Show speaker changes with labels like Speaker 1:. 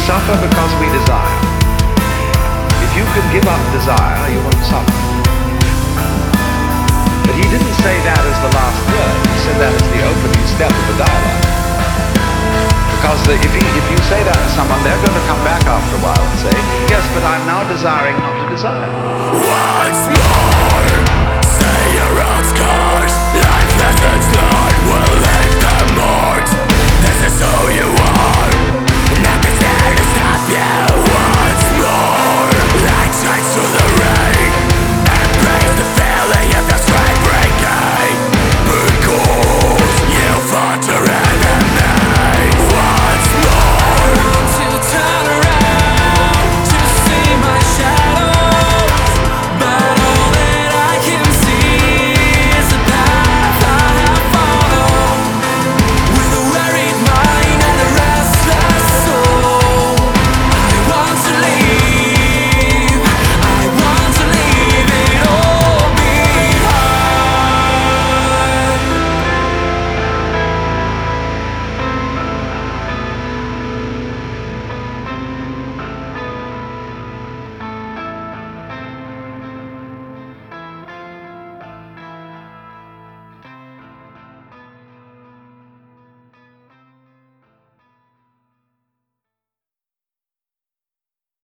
Speaker 1: suffer because we desire. If you can give up desire, you won't suffer. But he didn't say that as the last word. He said that as the opening step of the dialogue. Because if you say that to someone, they're going to come back after a while and say, yes, but I'm now desiring not to desire.
Speaker 2: Once more, say your outcome.